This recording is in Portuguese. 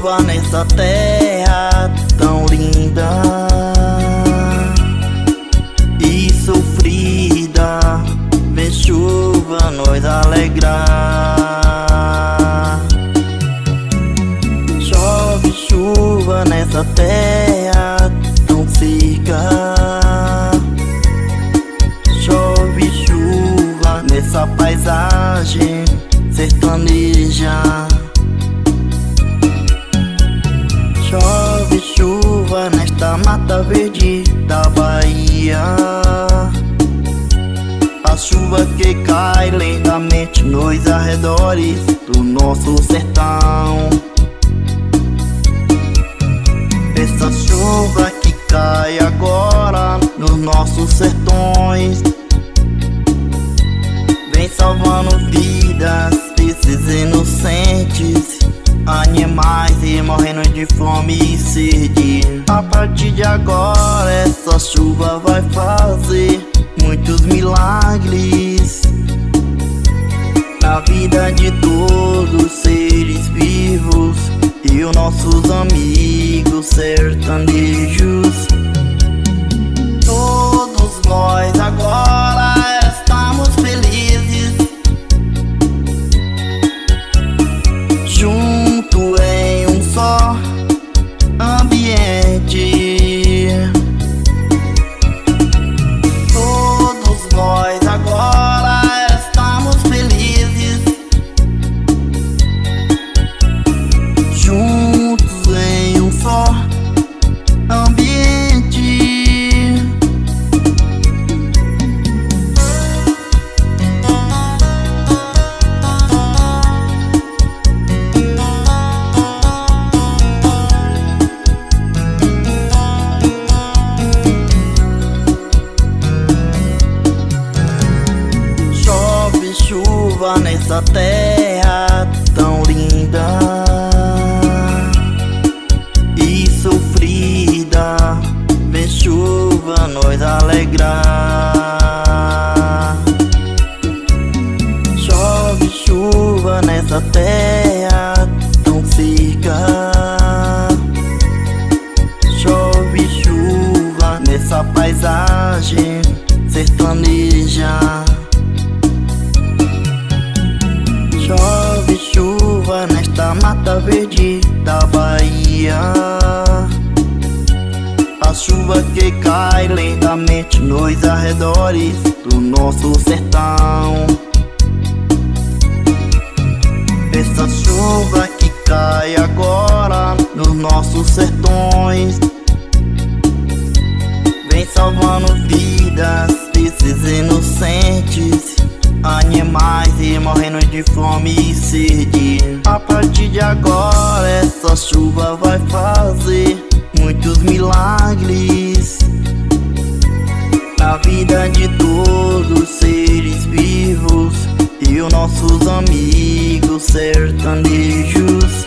chuva nessa terra tão linda e sofrida, vem chuva nos alegrar. Chove chuva nessa terra tão seca, chove chuva nessa paisagem sertaneja. Chove chuva nesta mata verde da Bahia, a chuva que cai lentamente nos arredores do nosso sertão. Essa chuva que cai agora nos nossos sertões vem salvando vidas desses inocentes animais e morrendo de fome e sede. A partir de agora essa chuva vai fazer muitos milagres na vida de todos os seres vivos e os nossos amigos sertanejos. Todos nós agora estamos felizes, junto em um só ambiente. Todos nós agora estamos felizes, juntos em um só ambiente. Chove chuva nessa terra tão linda e sofrida, vem chuva nos alegrar. Chove chuva nessa terra tão seca, chove chuva nessa paisagem sertaneja. Chove chuva nesta mata verde da Bahia, a chuva que cai lentamente nos arredores do nosso sertão. Essa chuva que cai agora nos nossos sertões vem salvando vidas desses inocentes animais e morrendo de fome e sede. A partir de agora essa chuva vai fazer muitos milagres na vida de todos os seres vivos e os nossos amigos sertanejos.